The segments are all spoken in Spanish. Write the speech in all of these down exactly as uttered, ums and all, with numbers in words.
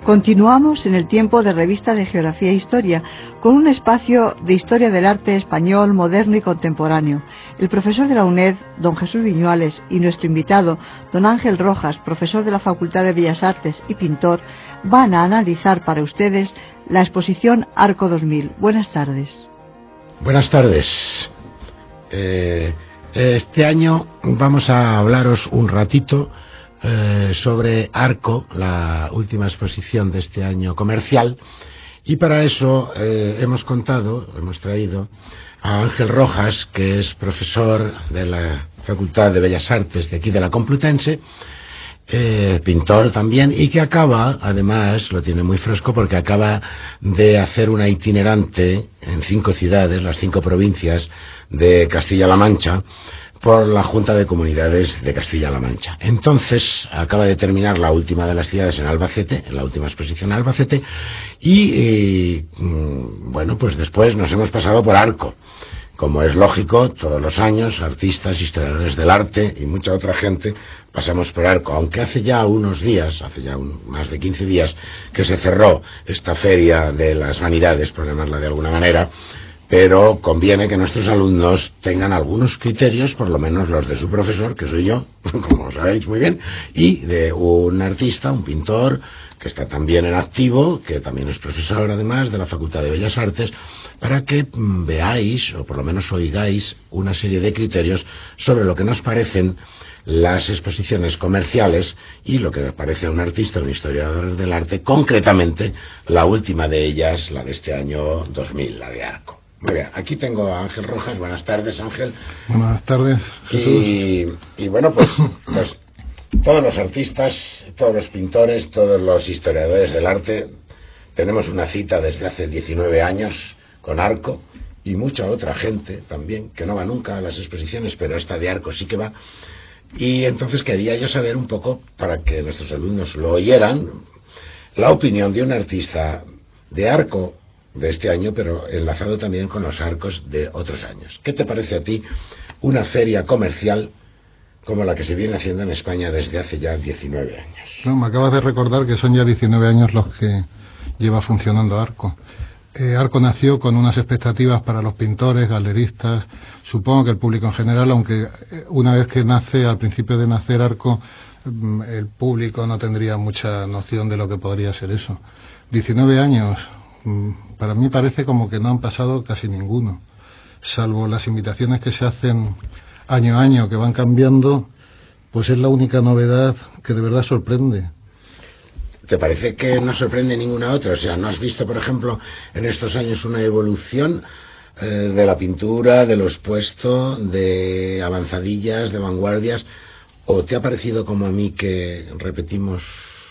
Continuamos en el tiempo de Revista de Geografía e Historia, con un espacio de historia del arte español, moderno y contemporáneo. El profesor de la UNED, don Jesús Viñuales, y nuestro invitado, don Ángel Rojas, profesor de la Facultad de Bellas Artes y pintor, van a analizar para ustedes la exposición Arco dos mil. Buenas tardes. Buenas tardes. Eh, este año vamos a hablaros un ratito Eh, sobre Arco, la última exposición de este año comercial, y para eso eh, hemos contado, hemos traído a Ángel Rojas, que es profesor de la Facultad de Bellas Artes de aquí de la Complutense, eh, pintor también, y que acaba, además, lo tiene muy fresco porque acaba de hacer una itinerante en cinco ciudades, las cinco provincias de Castilla-La Mancha, por la Junta de Comunidades de Castilla-La Mancha. Entonces, acaba de terminar la última de las ciudades en Albacete, en la última exposición en Albacete, y, y bueno, pues después nos hemos pasado por Arco. Como es lógico, todos los años, artistas, historiadores del arte y mucha otra gente pasamos por Arco, aunque hace ya unos días, hace ya un, más de quince días, que se cerró esta feria de las vanidades, por llamarla de alguna manera, pero conviene que nuestros alumnos tengan algunos criterios, por lo menos los de su profesor, que soy yo, como sabéis muy bien, y de un artista, un pintor, que está también en activo, que también es profesor además de la Facultad de Bellas Artes, para que veáis, o por lo menos oigáis, una serie de criterios sobre lo que nos parecen las exposiciones comerciales y lo que nos parece a un artista, un historiador del arte, concretamente la última de ellas, la de este año dos mil, la de Arco. Muy bien, aquí tengo a Ángel Rojas. Buenas tardes, Ángel. Buenas tardes, Jesús. Y, y bueno, pues, pues todos los artistas, todos los pintores, todos los historiadores del arte, tenemos una cita desde hace diecinueve años con Arco, y mucha otra gente también, que no va nunca a las exposiciones, pero esta de Arco sí que va. Y entonces quería yo saber un poco, para que nuestros alumnos lo oyeran, la opinión de un artista de Arco de este año, pero enlazado también con los arcos de otros años. ¿Qué te parece a ti una feria comercial como la que se viene haciendo en España desde hace ya diecinueve años? No, me acabas de recordar que son ya diecinueve años los que lleva funcionando Arco. Eh, Arco nació con unas expectativas para los pintores, galeristas, supongo que el público en general, aunque una vez que nace, al principio de nacer Arco, el público no tendría mucha noción de lo que podría ser eso. diecinueve años, para mí parece como que no han pasado casi ninguno, salvo las invitaciones que se hacen año a año, que van cambiando, pues es la única novedad que de verdad sorprende. ¿Te parece que no sorprende ninguna otra? O sea, ¿no has visto, por ejemplo, en estos años una evolución eh, de la pintura, de lo expuesto, de avanzadillas, de vanguardias? ¿O te ha parecido como a mí que repetimos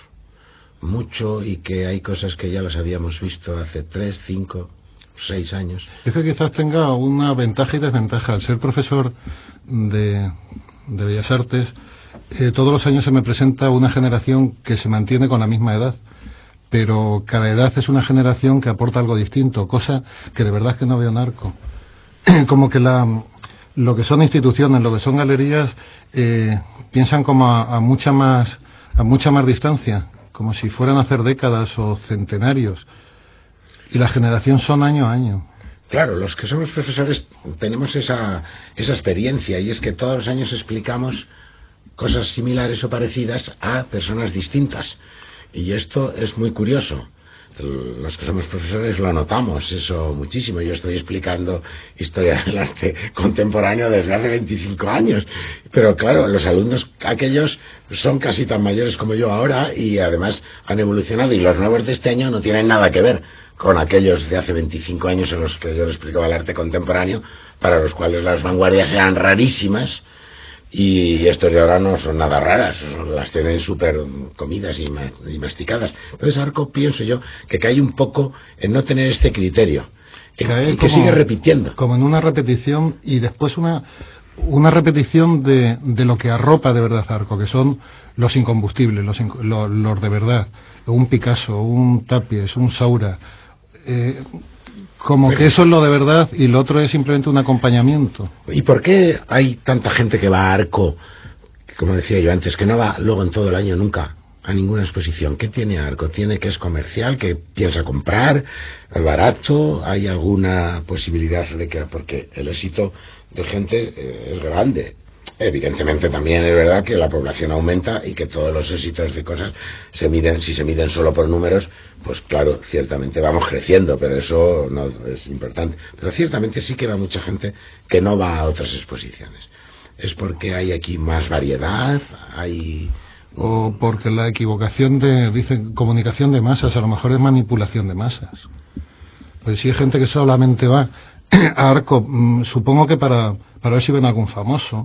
mucho y que hay cosas que ya las habíamos visto hace tres, cinco, seis años? Es que quizás tenga una ventaja y desventaja. Al ser profesor de, de Bellas Artes, eh, todos los años se me presenta una generación que se mantiene con la misma edad, pero cada edad es una generación que aporta algo distinto, cosa que de verdad es que no veo en Arco. Como que la, lo que son instituciones, lo que son galerías, eh, piensan como a, a mucha más a mucha más distancia, como si fueran a hacer décadas o centenarios, y la generación son año a año. Claro, los que somos profesores tenemos esa, esa experiencia, y es que todos los años explicamos cosas similares o parecidas a personas distintas, y esto es muy curioso. Los que somos profesores lo notamos eso muchísimo. Yo estoy explicando historia del arte contemporáneo desde hace veinticinco años, pero claro, los alumnos aquellos son casi tan mayores como yo ahora, y además han evolucionado, y los nuevos de este año no tienen nada que ver con aquellos de hace veinticinco años en los que yo les explicaba el arte contemporáneo, para los cuales las vanguardias eran rarísimas, y estos de ahora no son nada raras, las tienen súper comidas y, ma y masticadas. Entonces Arco, pienso yo, que cae un poco en no tener este criterio, y que como, sigue repitiendo. Como en una repetición, y después una, una repetición de, de lo que arropa de verdad Arco, que son los incombustibles, los, inc los, los de verdad, un Picasso, un Tapies, un Saura, eh, como Pero, que eso es lo de verdad y lo otro es simplemente un acompañamiento. ¿Y por qué hay tanta gente que va a Arco, como decía yo antes, que no va luego en todo el año nunca a ninguna exposición. ¿Qué tiene Arco? ¿Tiene que es comercial, que piensa comprar, barato? ¿Hay alguna posibilidad de que, porque el éxito de gente eh, es grande? Evidentemente también es verdad que la población aumenta y que todos los éxitos de cosas se miden, si se miden solo por números, pues claro, ciertamente vamos creciendo, pero eso no es importante. Pero ciertamente sí que va mucha gente que no va a otras exposiciones. ¿Es porque hay aquí más variedad? ¿Hay...? O porque la equivocación de, dicen, comunicación de masas, a lo mejor es manipulación de masas. Pues si hay gente que solamente va a Arco, mmm, supongo que para, para ver si ven algún famoso.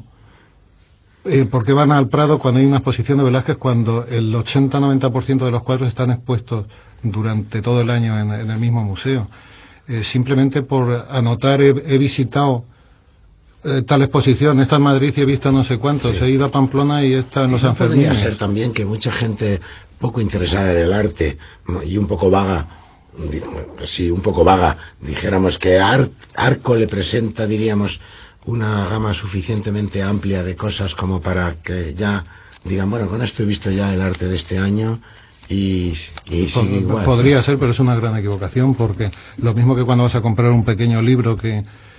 Eh, ¿Por qué van al Prado cuando hay una exposición de Velázquez, cuando el ochenta a noventa por ciento de los cuadros están expuestos durante todo el año en, en el mismo museo? Eh, simplemente por anotar, he, he visitado Eh, tal exposición, esta en Madrid y he visto no sé cuántos, sí. He ido a Pamplona y está en los Sanfermines. Podría ser también que mucha gente poco interesada en el arte y un poco vaga, sí, un poco vaga, dijéramos que Ar Arco le presenta, diríamos, una gama suficientemente amplia de cosas como para que ya digan, bueno, con esto he visto ya el arte de este año. Y, y sigue igual. Podría ser, pero es una gran equivocación, porque lo mismo que cuando vas a comprar un pequeño libro que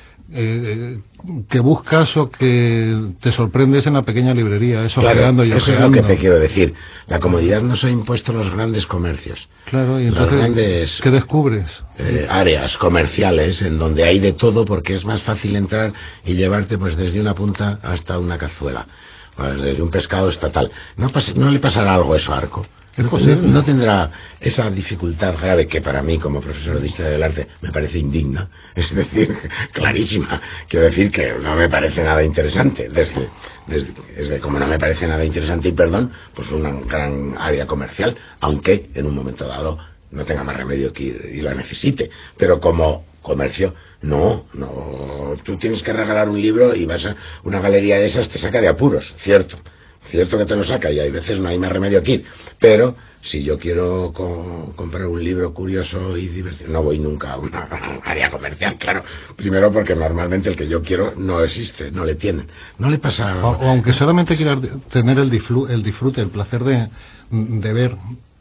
Eh, que buscas o que te sorprendes en la pequeña librería, eso claro, ojeando y eso ojeando. Es lo que te quiero decir. La comodidad nos ha impuesto los grandes comercios. Claro, y entonces, los grandes, ¿qué descubres? Eh, áreas comerciales en donde hay de todo, porque es más fácil entrar y llevarte pues desde una punta hasta una cazuela, pues desde un pescado estatal. ¿No, pasa, no le pasará algo eso a Arco? No, no tendrá esa dificultad grave que para mí como profesor de Historia del Arte me parece indigna, es decir, clarísima. Quiero decir que no me parece nada interesante, desde, desde, desde como no me parece nada interesante, y perdón, pues una gran área comercial, aunque en un momento dado no tenga más remedio que ir y la necesite, pero como comercio, no, no, tú tienes que regalar un libro y vas a una galería de esas, te saca de apuros, cierto. Cierto que te lo saca y hay veces no hay más remedio que ir, pero si yo quiero co comprar un libro curioso y divertido, no voy nunca a una área comercial, claro. Primero porque normalmente el que yo quiero no existe, no le tienen. No le pasa... O, o aunque solamente quieras tener el, disfrute, el disfrute, el placer de, de ver.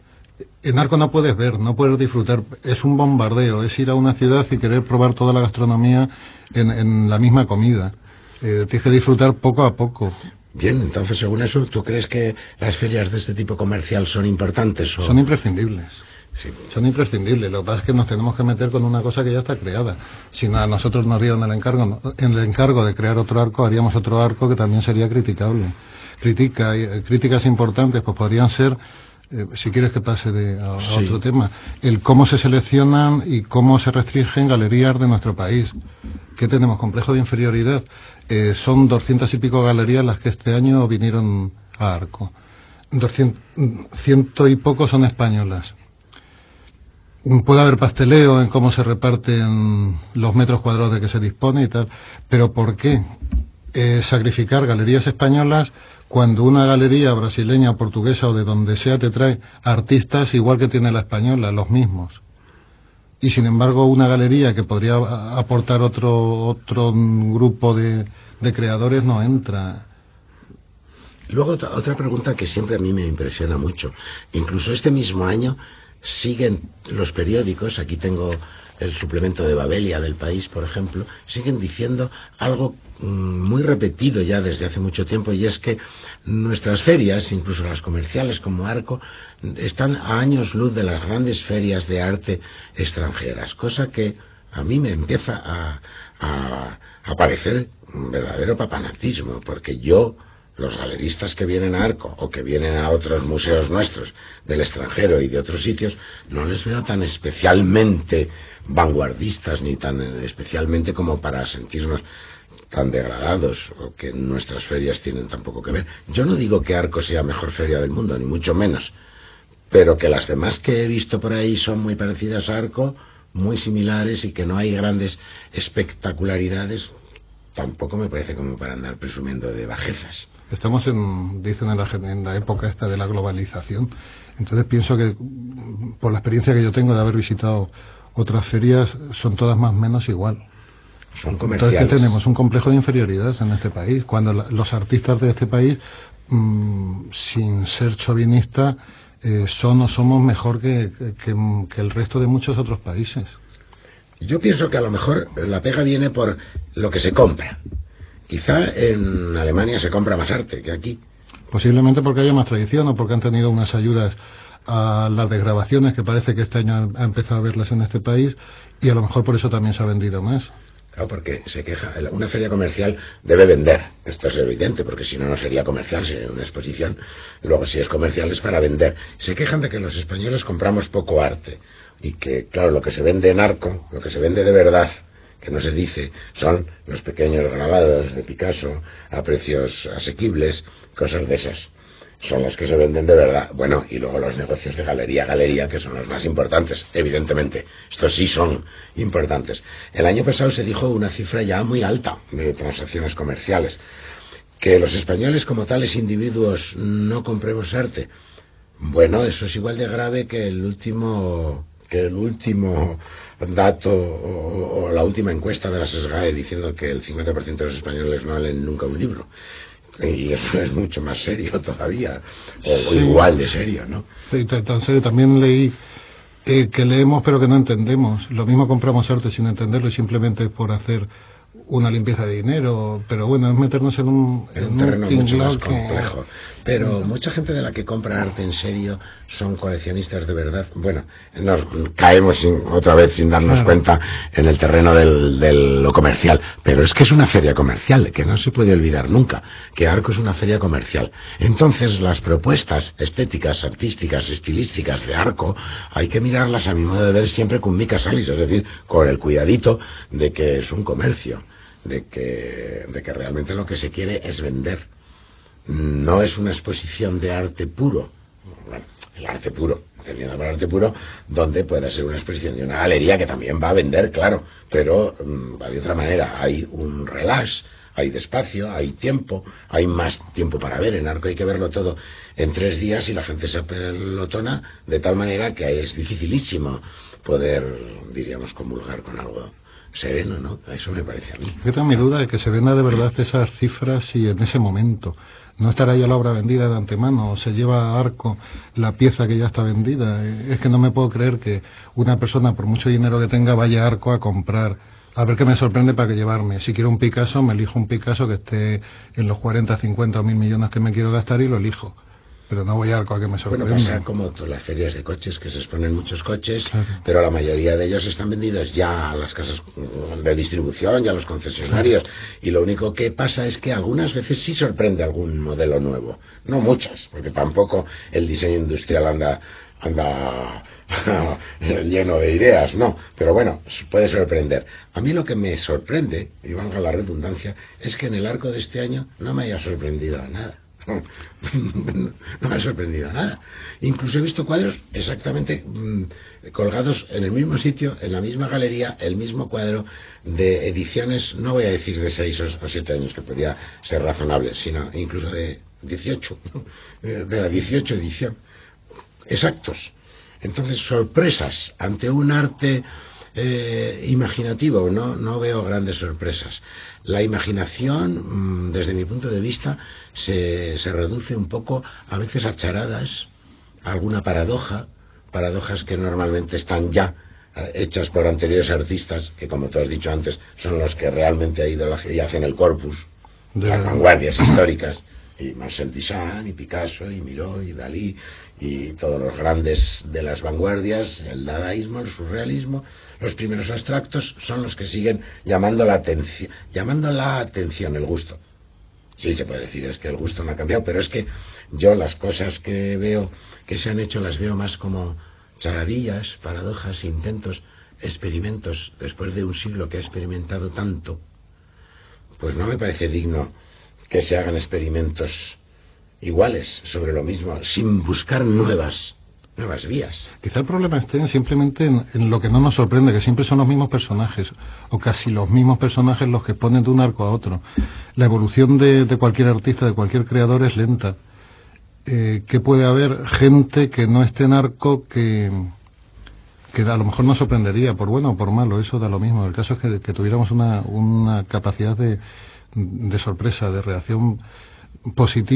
En Arco no puedes ver, no puedes disfrutar. Es un bombardeo, es ir a una ciudad y querer probar toda la gastronomía en, en la misma comida. Eh, tienes que disfrutar poco a poco. Bien, entonces según eso, ¿tú crees que las ferias de este tipo comercial son importantes? ¿O? Son imprescindibles. Sí. Son imprescindibles. Lo que pasa es que nos tenemos que meter con una cosa que ya está creada. Si a nosotros nos dieran el encargo, en el encargo de crear otro arco, haríamos otro arco que también sería criticable. Critica, eh, críticas importantes, pues podrían ser, eh, si quieres que pase de, a, a sí. otro tema, el cómo se seleccionan y cómo se restringen galerías de nuestro país. ¿Qué tenemos? ¿Complejo de inferioridad? Eh, son doscientas y pico galerías las que este año vinieron a Arco. Doscientos, ciento y poco son españolas. Puede haber pasteleo en cómo se reparten los metros cuadrados de que se dispone y tal, pero ¿por qué eh, sacrificar galerías españolas cuando una galería brasileña o portuguesa o de donde sea te trae artistas igual que tiene la española, los mismos? Y sin embargo una galería que podría aportar otro otro grupo de, de creadores no entra. Luego otra, otra pregunta que siempre a mí me impresiona mucho. Incluso este mismo año siguen los periódicos, aquí tengo el suplemento de Babelia del País, por ejemplo, siguen diciendo algo mmm, muy repetido ya desde hace mucho tiempo, y es que nuestras ferias, incluso las comerciales como Arco, están a años luz de las grandes ferias de arte extranjeras, cosa que a mí me empieza a, a, a parecer un verdadero papanatismo, porque yo, los galeristas que vienen a Arco o que vienen a otros museos nuestros del extranjero y de otros sitios, no les veo tan especialmente vanguardistas ni tan especialmente como para sentirnos tan degradados, o que nuestras ferias tienen tan poco que ver. Yo no digo que Arco sea mejor feria del mundo, ni mucho menos, pero que las demás que he visto por ahí son muy parecidas a Arco, muy similares, y que no hay grandes espectacularidades, tampoco me parece como para andar presumiendo de bajezas. Estamos en, dicen en la, en la época esta de la globalización, entonces pienso que por la experiencia que yo tengo de haber visitado otras ferias, son todas más o menos igual. Son comerciales. Entonces, ¿qué tenemos? Un complejo de inferioridad en este país, cuando la, los artistas de este país, mmm, sin ser chauvinista, eh, son o somos mejor que, que, que el resto de muchos otros países. Yo pienso que a lo mejor la pega viene por lo que se compra. Quizá en Alemania se compra más arte que aquí. Posiblemente porque haya más tradición o porque han tenido unas ayudas a las desgrabaciones, que parece que este año ha empezado a verlas en este país, y a lo mejor por eso también se ha vendido más. Claro, porque se queja. Una feria comercial debe vender. Esto es evidente, porque si no, no sería comercial, sería una exposición. Luego, si es comercial, es para vender. Se quejan de que los españoles compramos poco arte. Y que, claro, lo que se vende en Arco, lo que se vende de verdad, que no se dice, son los pequeños grabados de Picasso a precios asequibles, cosas de esas. Son las que se venden de verdad. Bueno, y luego los negocios de galería a galería, que son los más importantes, evidentemente. Estos sí son importantes. El año pasado se dijo una cifra ya muy alta de transacciones comerciales. Que los españoles como tales individuos no compremos arte. Bueno, eso es igual de grave que el último... que el último dato o, o la última encuesta de la SESGAE diciendo que el cincuenta por ciento de los españoles no leen nunca un libro. Y eso es mucho más serio todavía, o, sí, o igual de serio, ¿no? Sí, tan serio. También leí eh, que leemos pero que no entendemos. Lo mismo compramos arte sin entenderlo y simplemente por hacer una limpieza de dinero, pero bueno, es meternos en un, en un en terreno un mucho más complejo. Que... Pero sí, mucha gente de la que compra arte en serio son coleccionistas de verdad. Bueno, nos caemos sin, otra vez sin darnos claro. cuenta en el terreno del, de lo comercial, pero es que es una feria comercial, que no se puede olvidar nunca, que Arco es una feria comercial. Entonces las propuestas estéticas, artísticas, estilísticas de Arco hay que mirarlas a mi modo de ver siempre con mica salis, es decir, con el cuidadito de que es un comercio. De que, de que realmente lo que se quiere es vender. No es una exposición de arte puro. Bueno, el arte puro, entendiendo por arte puro, donde pueda ser una exposición de una galería que también va a vender, claro, pero um, va de otra manera. Hay un relax, hay despacio, hay tiempo, hay más tiempo para ver. En Arco hay que verlo todo en tres días y la gente se apelotona de tal manera que es dificilísimo poder, diríamos, comulgar con algo sereno, ¿no? Eso me parece a mí. Yo tengo mi duda de que se venda de verdad esas cifras y en ese momento. No estará ya la obra vendida de antemano, o se lleva a Arco la pieza que ya está vendida. Es que no me puedo creer que una persona, por mucho dinero que tenga, vaya a Arco a comprar. A ver qué me sorprende para que llevarme. Si quiero un Picasso, me elijo un Picasso que esté en los cuarenta, cincuenta o mil millones que me quiero gastar y lo elijo. Pero no voy a Arco a que me sorprenda. Bueno, pasa como todas las ferias de coches, que se exponen muchos coches, claro. Pero la mayoría de ellos están vendidos ya a las casas de distribución, ya a los concesionarios, sí. Y lo único que pasa es que algunas veces sí sorprende algún modelo nuevo. No muchas, porque tampoco el diseño industrial anda anda lleno de ideas, no, pero bueno, puede sorprender. A mí lo que me sorprende, y valga la redundancia, es que en el Arco de este año no me haya sorprendido nada. No me ha sorprendido nada. Incluso he visto cuadros exactamente mmm, colgados en el mismo sitio, en la misma galería, el mismo cuadro de ediciones, no voy a decir de seis o siete años, que podría ser razonable, sino incluso de dieciocho, de la dieciocho edición, exactos. Entonces, sorpresas ante un arte eh, imaginativo, no, no veo grandes sorpresas. La imaginación, desde mi punto de vista, se, se reduce un poco a veces a charadas, a alguna paradoja, paradojas que normalmente están ya hechas por anteriores artistas, que como tú has dicho antes, son los que realmente ha ido y hacen el corpus, de las vanguardias históricas, y Marcel Duchamp, y Picasso, y Miró, y Dalí, y todos los grandes de las vanguardias, el dadaísmo, el surrealismo. Los primeros abstractos son los que siguen llamando la atención, llamando la atención, el gusto. Sí, se puede decir, es que el gusto no ha cambiado, pero es que yo las cosas que veo que se han hecho las veo más como charadillas, paradojas, intentos, experimentos. Después de un siglo que ha experimentado tanto, pues no me parece digno que se hagan experimentos iguales sobre lo mismo, sin buscar nuevas nuevas vías. Quizá el problema esté simplemente en, en lo que no nos sorprende, que siempre son los mismos personajes, o casi los mismos personajes los que ponen de un arco a otro. La evolución de, de cualquier artista, de cualquier creador es lenta. Eh, que puede haber gente que no esté en arco que, que a lo mejor nos sorprendería, por bueno o por malo, eso da lo mismo. El caso es que, que tuviéramos una, una capacidad de, de sorpresa, de reacción positiva,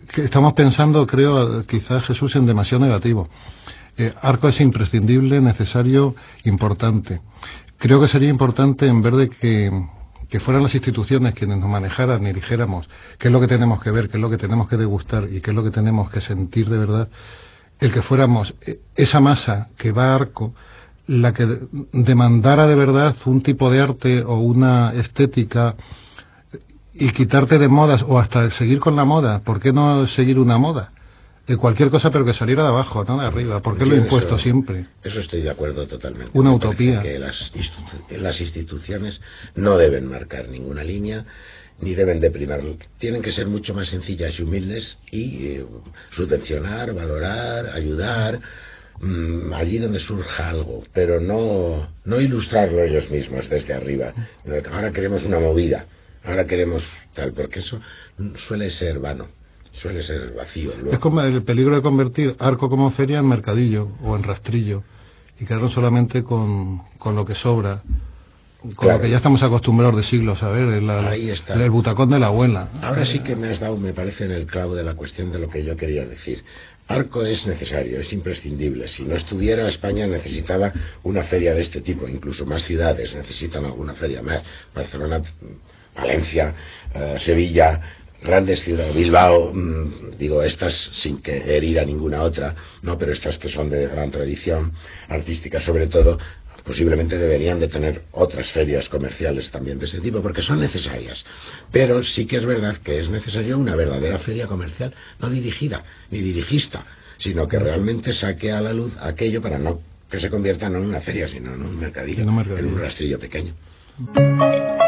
que estamos pensando, creo, quizás, Jesús, en demasiado negativo. Eh, Arco es imprescindible, necesario, importante. Creo que sería importante, en vez de que, que fueran las instituciones quienes nos manejaran y dijéramos qué es lo que tenemos que ver, qué es lo que tenemos que degustar y qué es lo que tenemos que sentir de verdad, el que fuéramos esa masa que va a Arco la que demandara de verdad un tipo de arte o una estética, y quitarte de modas o hasta seguir con la moda. ¿Por qué no seguir una moda? De cualquier cosa, pero que saliera de abajo, no de arriba. ¿Por qué lo impuesto eso, siempre? Eso estoy de acuerdo totalmente. Una Me utopía. Que las, institu las instituciones no deben marcar ninguna línea, ni deben de primar. Tienen que ser mucho más sencillas y humildes y eh, subvencionar, valorar, ayudar mmm, allí donde surja algo, pero no, no ilustrarlo ellos mismos desde arriba. Ahora queremos una movida, ahora queremos tal, porque eso suele ser vano. Suele ser vacío. Luego. Es como el peligro de convertir Arco como feria en mercadillo o en rastrillo y quedarnos solamente con, con lo que sobra, con claro. Lo que ya estamos acostumbrados de siglos a ver, la, Ahí está. El butacón de la abuela. Ahora sí que me has dado, me parece, en el clavo de la cuestión de lo que yo quería decir. Arco es necesario, es imprescindible. Si no estuviera, España necesitaba una feria de este tipo, incluso más ciudades necesitan alguna feria más. Barcelona, Valencia, eh, Sevilla, grandes ciudades, Bilbao, mmm, digo estas sin que herir a ninguna otra, no, pero estas que son de gran tradición artística sobre todo, posiblemente deberían de tener otras ferias comerciales también de ese tipo, porque son necesarias. Pero sí que es verdad que es necesaria una verdadera feria comercial, no dirigida ni dirigista, sino que realmente saque a la luz aquello para no que se convierta no en una feria, sino en un mercadillo, en un, mercadillo. En un rastrillo pequeño.